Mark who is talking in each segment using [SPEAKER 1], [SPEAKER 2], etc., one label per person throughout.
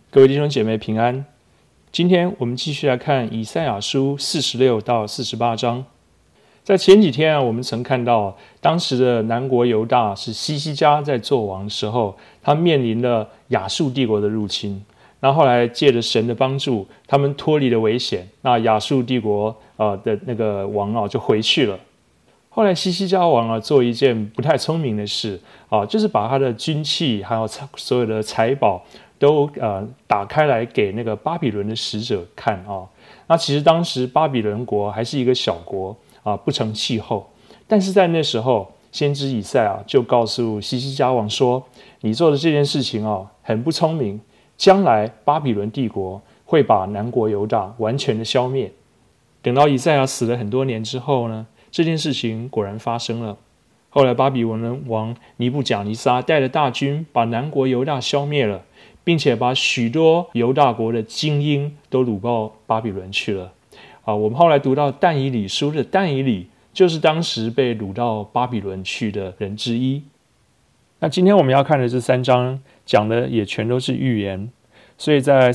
[SPEAKER 1] 各位弟兄姐妹平安。今天我们继续来看以赛亚书46到48章。在前几天我们曾看到当时的南国犹大是西西家在做王的时候，他面临了亚述帝国的入侵。那后来借着神的帮助，他们脱离了危险。那亚述帝国的那个王就回去了。后来西西家王做一件不太聪明的事就是把他的军器还有所有的财宝都打开来给那个巴比伦的使者看那其实当时巴比伦国还是一个小国不成气候。但是在那时候，先知以赛亚就告诉西西家王说：“你做的这件事情很不聪明，将来巴比伦帝国会把南国犹大完全的消灭。”等到以赛亚死了很多年之后呢，这件事情果然发生了。后来巴比伦王尼布甲尼撒带着大军把南国犹大消灭了，并且把许多犹大国的精英都掳到巴比伦去了。我们后来读到但以理书的但以理，就是当时被掳到巴比伦去的人之一。那今天我们要看的这3章讲的也全都是预言，所以在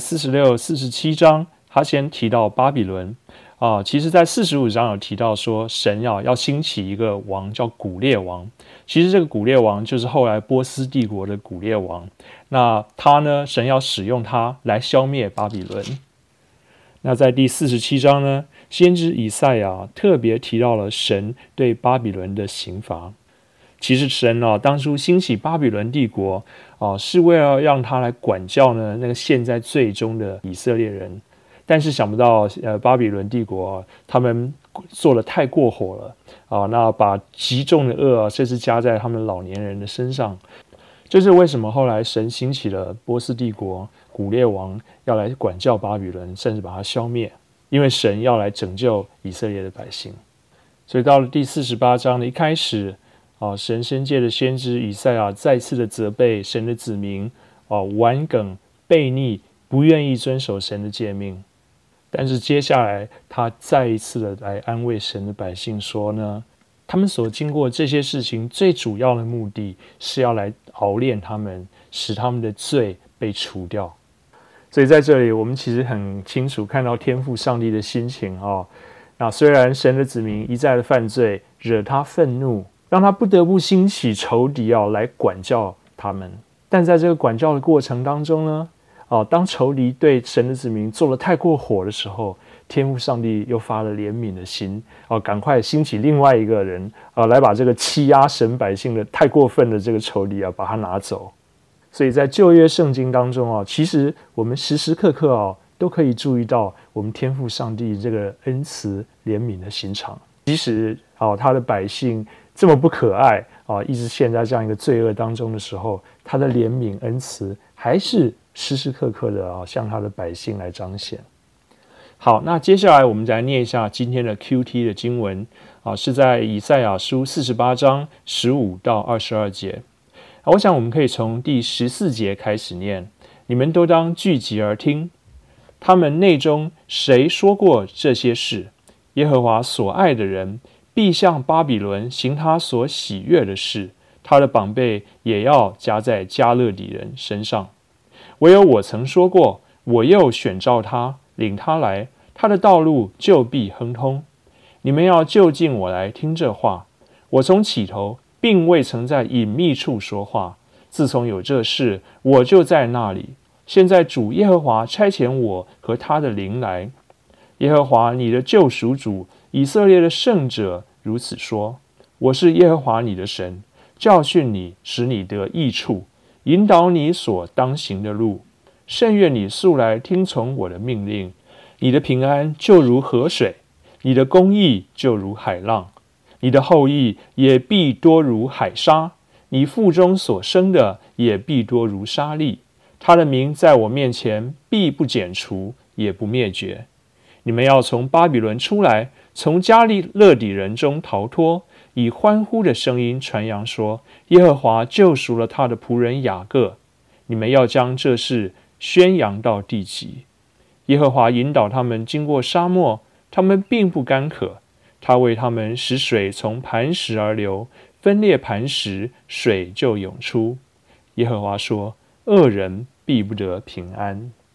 [SPEAKER 1] 46、47章他先提到巴比伦其实在45章有提到说神要兴起一个王叫古列王。其实这个古列王就是后来波斯帝国的古列王。那他呢，神要使用他来消灭巴比伦。那在第47章呢，先知以赛亚特别提到了神对巴比伦的刑罚。其实神当初兴起巴比伦帝国是为了让他来管教呢那个陷在罪中的以色列人。但是想不到巴比伦帝国他们做得太过火了那把极重的恶甚至加在他们老年人的身上。这是为什么后来神兴起了波斯帝国古列王要来管教巴比伦，甚至把它消灭，因为神要来拯救以色列的百姓。所以到了第48章的一开始神先借着先知以赛亚再次的责备神的子民顽梗悖逆，不愿意遵守神的诫命。但是接下来他再一次的来安慰神的百姓说呢，他们所经过这些事情最主要的目的是要来熬炼他们，使他们的罪被除掉。所以在这里我们其实很清楚看到天父上帝的心情那虽然神的子民一再的犯罪，惹他愤怒，让他不得不兴起仇敌来管教他们。但在这个管教的过程当中呢当仇敌对神的子民做了太过火的时候，天父上帝又发了怜悯的心赶快兴起另外一个人来把这个欺压神百姓的太过分的这个仇敌把他拿走。所以在旧约圣经当中其实我们时时刻刻都可以注意到我们天父上帝这个恩慈怜悯的心肠。即使他的百姓这么不可爱一直陷在这样一个罪恶当中的时候，他的怜悯恩慈还是时时刻刻的向他的百姓来彰显。好，那接下来我们再来念一下今天的 QT 的经文是在以赛亚书48章15到22节。我想我们可以从第14节开始念。你们都当聚集而听，他们内中谁说过这些事？耶和华所爱的人必向巴比伦行他所喜悦的事，他的膀臂也要加在加勒底人身上。唯有我曾说过，我又选召他，领他来，他的道路就必亨通。你们要就近我来听这话。我从起头并未曾在隐秘处说话，自从有这事，我就在那里。现在主耶和华差遣我和他的灵来。耶和华你的救赎主，以色列的圣者如此说：我是耶和华你的神，教训你，使你得益处，引导你所当行的路。甚愿你素来听从我的命令。你的平安就如河水，你的公义就如海浪，你的后裔也必多如海沙，你腹中所生的也必多如沙粒。他的名在我面前必不剪除，也不灭绝。你们要从巴比伦出来，从加勒底人中逃脱，以欢呼的声音传扬说：耶和华救赎了他的仆人雅各。你们要将这事宣扬到地极。耶和华引导他们经过沙漠，他们并不干渴。他为他们使水从磐石而流，分裂磐石，水就涌出。耶和华说：恶人必不得平安。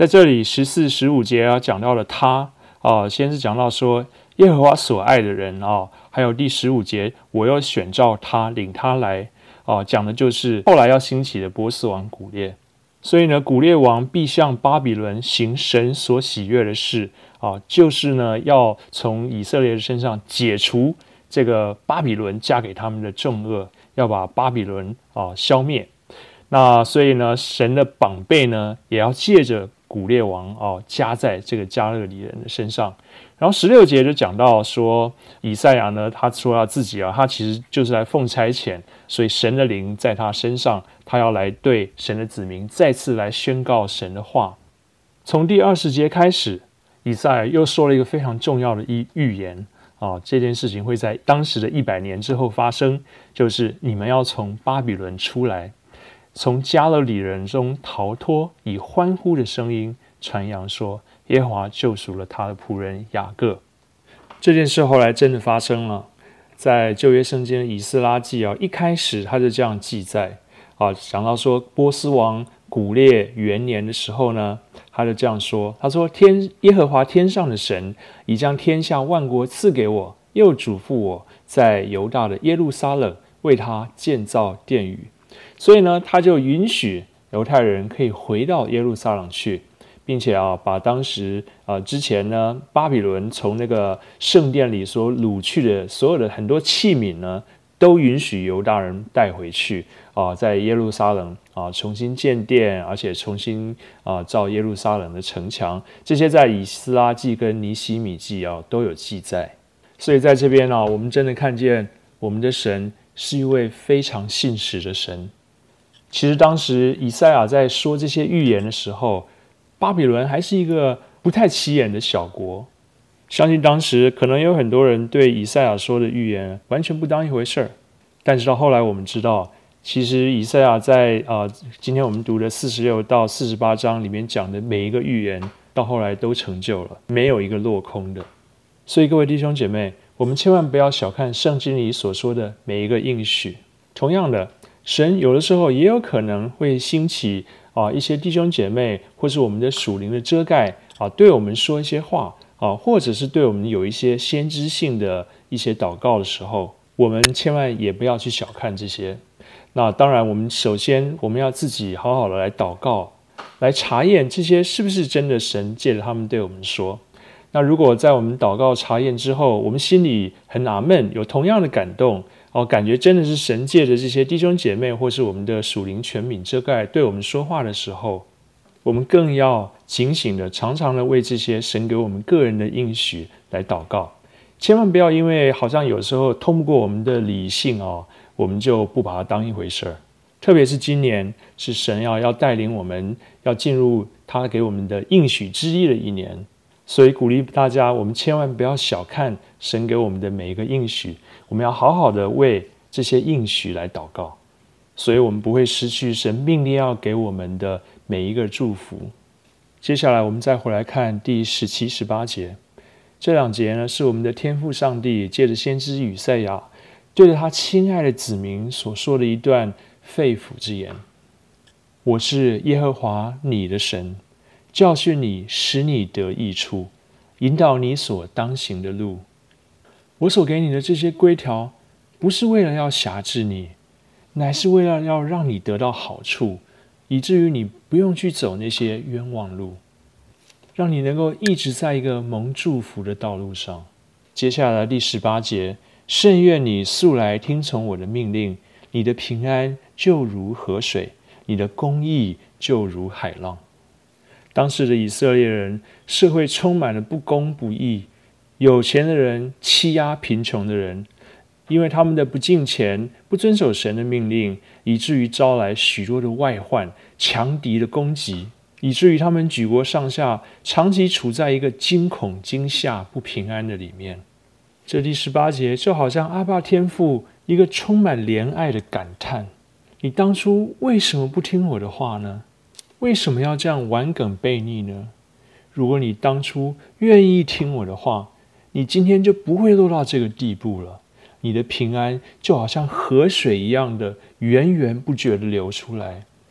[SPEAKER 1] 在这里14、15节讲到了他先是讲到说耶和华所爱的人还有第15节我又选召他，领他来讲的就是后来要兴起的波斯王古列。所以呢，古列王必向巴比伦行神所喜悦的事就是呢要从以色列人身上解除这个巴比伦加给他们的重恶，要把巴比伦消灭。那所以呢，神的膀臂呢也要借着古列王加在这个加勒底人的身上。然后16节就讲到说，以赛亚呢，他说他自己他其实就是来奉差遣，所以神的灵在他身上，他要来对神的子民再次来宣告神的话。从第20节开始，以赛亚又说了一个非常重要的预言这件事情会在当时的100年之后发生，就是你们要从巴比伦出来，从加勒底人中逃脱，以欢呼的声音传扬说，耶和华救赎了他的仆人雅各。这件事后来真的发生了，在旧约圣经的以斯拉记一开始他就这样记载讲到说波斯王古列元年的时候呢，他就这样说，他说耶和华天上的神已将天下万国赐给我，又嘱咐我在犹大的耶路撒冷为他建造殿宇。所以呢，他就允许犹太人可以回到耶路撒冷去，并且把当时之前呢巴比伦从那个圣殿里所掳去的所有的很多器皿呢，都允许犹大人带回去在耶路撒冷重新建殿，而且重新造耶路撒冷的城墙。这些在以斯拉记跟尼希米记都有记载。所以在这边我们真的看见我们的神是一位非常信实的神。其实当时以赛亚在说这些预言的时候，巴比伦还是一个不太起眼的小国。相信当时可能有很多人对以赛亚说的预言完全不当一回事儿。但是到后来我们知道，其实以赛亚在今天我们读的46到48章里面讲的每一个预言，到后来都成就了，没有一个落空的。所以各位弟兄姐妹，我们千万不要小看圣经里所说的每一个应许。同样的，神有的时候也有可能会兴起一些弟兄姐妹或是我们的属灵的遮盖对我们说一些话或者是对我们有一些先知性的一些祷告的时候，我们千万也不要去小看这些。那当然，我们首先我们要自己好好的来祷告，来查验这些是不是真的神借着他们对我们说。那如果在我们祷告查验之后，我们心里很纳闷，有同样的感动感觉真的是神借着这些弟兄姐妹或是我们的属灵权柄遮盖对我们说话的时候，我们更要警醒的常常的为这些神给我们个人的应许来祷告。千万不要因为好像有时候通不过我们的理性我们就不把它当一回事儿。特别是今年是神要带领我们要进入他给我们的应许之一的一年，所以鼓励大家，我们千万不要小看神给我们的每一个应许，我们要好好的为这些应许来祷告，所以我们不会失去神命令要给我们的每一个祝福。接下来我们再回来看第17、18节，这两节呢是我们的天父上帝借着先知以赛亚对着他亲爱的子民所说的一段肺腑之言。我是耶和华你的神，教训你，使你得益处，引导你所当行的路。我所给你的这些规条，不是为了要辖制你，乃是为了要让你得到好处，以至于你不用去走那些冤枉路，让你能够一直在一个蒙祝福的道路上。接下来第18节，甚愿你素来听从我的命令，你的平安就如河水，你的公义就如海浪。当时的以色列人社会充满了不公不义，有钱的人欺压贫穷的人，因为他们的不敬虔、不遵守神的命令，以至于招来许多的外患、强敌的攻击，以至于他们举国上下长期处在一个惊恐、惊吓、不平安的里面。这第18节就好像阿爸天父一个充满怜爱的感叹：你当初为什么不听我的话呢？为什么要这样顽梗悖逆呢？如果你当初愿意听我的话，你今天就不会落到这个地步了。你的平安就好像河水一样的源源不绝的流出来。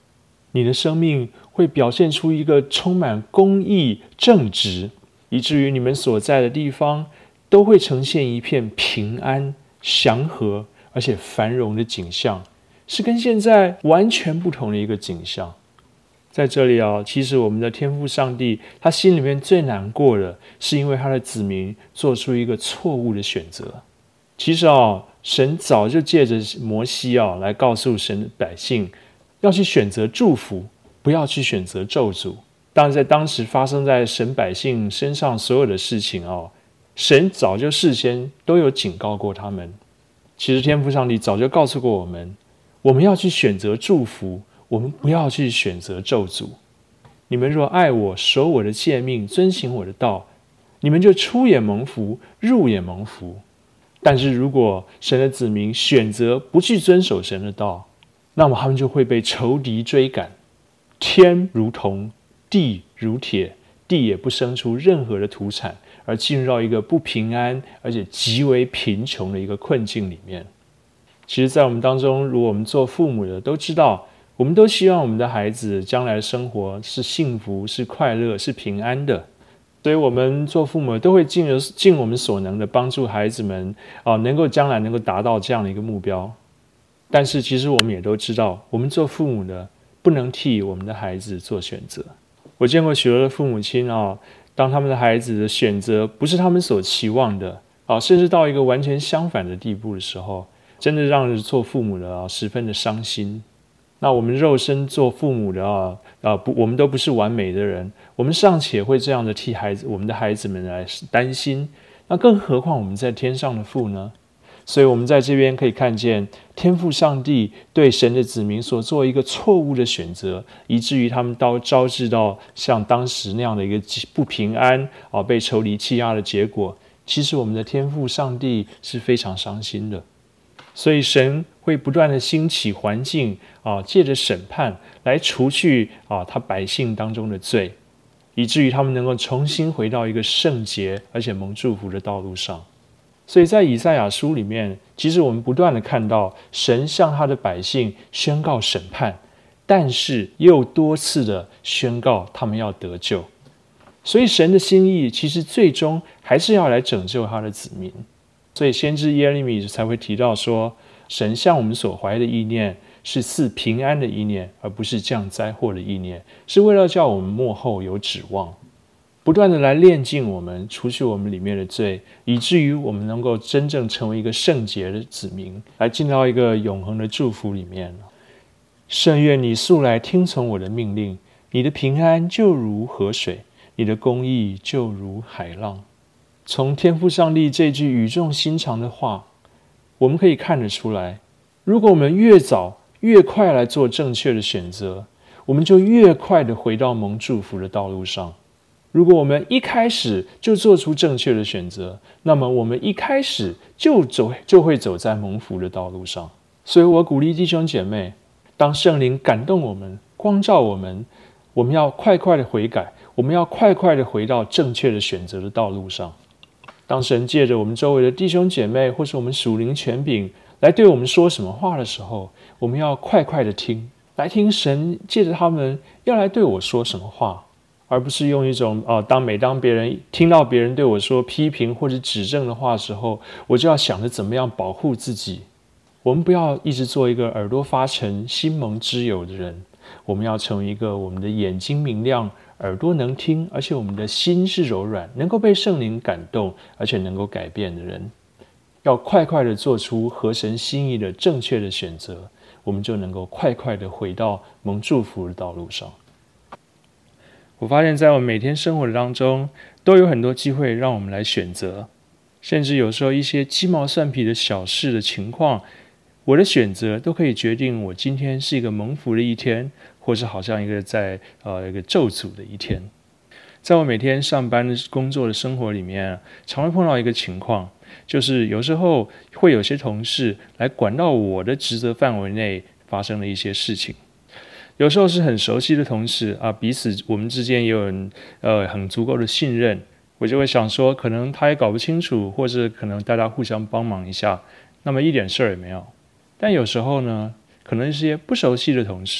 [SPEAKER 1] 你的生命会表现出一个充满公义、正直，以至于你们所在的地方都会呈现一片平安、祥和而且繁荣的景象，是跟现在完全不同的一个景象。在这里其实我们的天父上帝，他心里面最难过的是因为他的子民做出一个错误的选择。其实神早就借着摩西来告诉神的百姓，要去选择祝福，不要去选择咒诅。当然在当时发生在神百姓身上所有的事情神早就事先都有警告过他们。其实天父上帝早就告诉过我们，我们要去选择祝福，我们不要去选择咒诅。你们若爱我，守我的诫命，遵行我的道，你们就出也蒙福，入也蒙福。但是如果神的子民选择不去遵守神的道，那么他们就会被仇敌追赶。天如铜，地如铁，地也不生出任何的土产，而进入到一个不平安而且极为贫穷的一个困境里面。其实在我们当中，如果我们做父母的都知道，我们都希望我们的孩子将来的生活是幸福、是快乐、是平安的。所以我们做父母都会尽我们所能的帮助孩子们能够将来能够达到这样的一个目标。但是其实我们也都知道，我们做父母的不能替我们的孩子做选择。我见过许多的父母亲当他们的孩子的选择不是他们所期望的甚至到一个完全相反的地步的时候，真的让人做父母的十分的伤心。那我们肉身做父母的我们都不是完美的人，我们尚且会这样的替我们的孩子们来担心，那更何况我们在天上的父呢？所以我们在这边可以看见天父上帝对神的子民所做一个错误的选择，以至于他们招致到像当时那样的一个不平安被仇敌欺压的结果。其实我们的天父上帝是非常伤心的。所以神会不断的兴起环境借着审判来除去他百姓当中的罪，以至于他们能够重新回到一个圣洁而且蒙祝福的道路上。所以在以赛亚书里面，其实我们不断的看到神向他的百姓宣告审判，但是又多次的宣告他们要得救。所以神的心意其实最终还是要来拯救他的子民。所以先知耶利米才会提到说，神向我们所怀的意念是赐平安的意念，而不是降灾祸的意念，是为了叫我们末后有指望，不断的来炼净我们，除去我们里面的罪，以至于我们能够真正成为一个圣洁的子民，来进到一个永恒的祝福里面。圣愿你素来听从我的命令，你的平安就如河水，你的公义就如海浪。从天父上帝这句语重心长的话，我们可以看得出来，如果我们越早越快来做正确的选择，我们就越快的回到蒙祝福的道路上。如果我们一开始就做出正确的选择，那么我们一开始就会走在蒙福的道路上。所以我鼓励弟兄姐妹，当圣灵感动我们、光照我们，我们要快快的悔改，我们要快快的回到正确的选择的道路上。当神借着我们周围的弟兄姐妹或是我们属灵权柄来对我们说什么话的时候，我们要快快的听，来听神借着他们要来对我说什么话，而不是用一种每当别人听到别人对我说批评或者指正的话的时候，我就要想着怎么样保护自己。我们不要一直做一个耳朵发沉、心蒙脂油的人，我们要成为一个我们的眼睛明亮、耳朵能听，而且我们的心是柔软，能够被圣灵感动，而且能够改变的人。要快快的做出合神心意的正确的选择，我们就能够快快的回到蒙祝福的道路上。我发现在我们每天生活的当中，都有很多机会让我们来选择，甚至有时候一些鸡毛蒜皮的小事的情况，我的选择都可以决定我今天是一个蒙福的一天，或是好像一个一个咒诅的一天。在我每天上班的工作的生活里面，常会碰到一个情况，就是有时候会有些同事来管到我的职责范围内发生的一些事情。有时候是很熟悉的同事彼此我们之间也有很足够的信任，我就会想说，可能他也搞不清楚，或是可能大家互相帮忙一下，那么一点事儿也没有。但有时候呢，可能一些不熟悉的同事，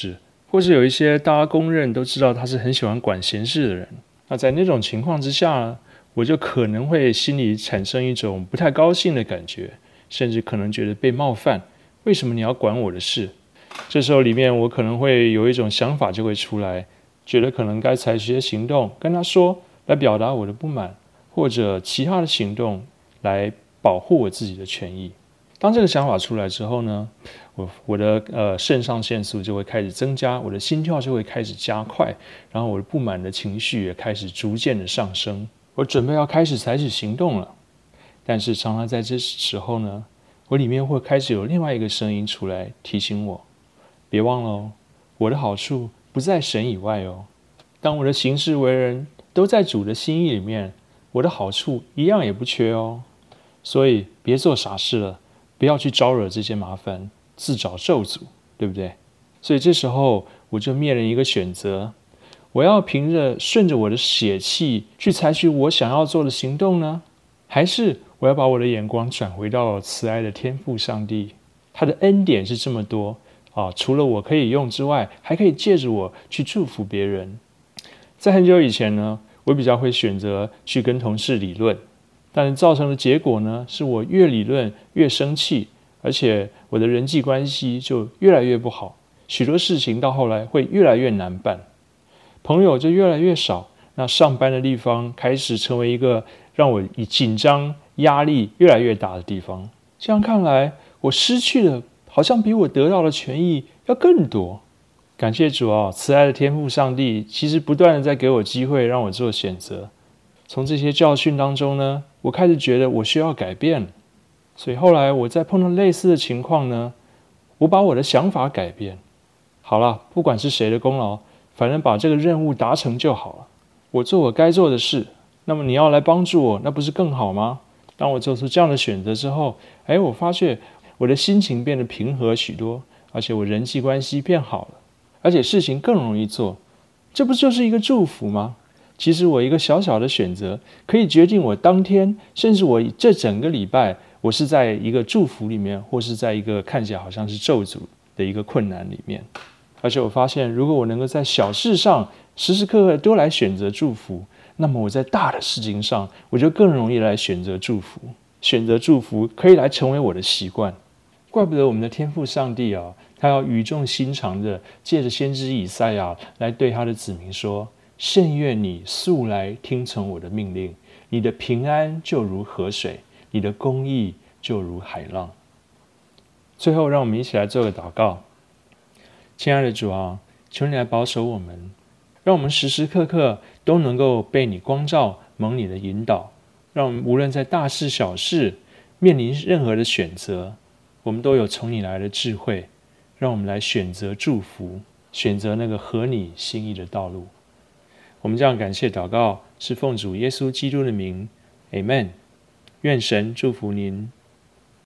[SPEAKER 1] 或是有一些大家公认都知道他是很喜欢管闲事的人。那在那种情况之下呢，我就可能会心里产生一种不太高兴的感觉，甚至可能觉得被冒犯。为什么你要管我的事？这时候里面我可能会有一种想法就会出来，觉得可能该采取一些行动跟他说，来表达我的不满，或者其他的行动来保护我自己的权益。当这个想法出来之后呢，我的肾上腺素就会开始增加，我的心跳就会开始加快，然后我的不满的情绪也开始逐渐的上升。我准备要开始采取行动了，但是常常在这时候呢，我里面会开始有另外一个声音出来提醒我，别忘了哦，我的好处不在神以外哦。当我的行事为人都在主的心意里面，我的好处一样也不缺哦。所以别做傻事了，不要去招惹这些麻烦，自找咒诅，对不对？所以这时候我就面临一个选择，我要顺着我的血气去采取我想要做的行动呢，还是我要把我的眼光转回到慈爱的天父上帝？他的恩典是这么多啊，除了我可以用之外，还可以借着我去祝福别人。在很久以前呢，我比较会选择去跟同事理论，但是造成的结果呢，是我越理论越生气，而且我的人际关系就越来越不好，许多事情到后来会越来越难办，朋友就越来越少，那上班的地方开始成为一个让我紧张、压力越来越大的地方。这样看来，我失去的好像比我得到的权益要更多。感谢主啊，慈爱的天父上帝其实不断的在给我机会让我做选择。从这些教训当中呢，我开始觉得我需要改变了。所以后来我在碰到类似的情况呢，我把我的想法改变。好了，不管是谁的功劳，反正把这个任务达成就好了。我做我该做的事，那么你要来帮助我，那不是更好吗？当我做出这样的选择之后，我发现我的心情变得平和许多，而且我人际关系变好了，而且事情更容易做。这不就是一个祝福吗？其实我一个小小的选择，可以决定我当天，甚至我这整个礼拜，我是在一个祝福里面，或是在一个看起来好像是咒诅的一个困难里面。而且我发现，如果我能够在小事上时时刻刻都来选择祝福，那么我在大的事情上，我就更容易来选择祝福。选择祝福可以来成为我的习惯。怪不得我们的天父上帝啊，他要语重心长的借着先知以赛亚来对他的子民说：甚愿你素来听从我的命令，你的平安就如河水，你的公义就如海浪。最后，让我们一起来做个祷告。亲爱的主啊，求你来保守我们，让我们时时刻刻都能够被你光照，蒙你的引导，让我们无论在大事小事面临任何的选择，我们都有从你来的智慧，让我们来选择祝福，选择那个合你心意的道路。我们这样感谢祷告，是奉主耶稣基督的名， Amen。 愿神祝福您。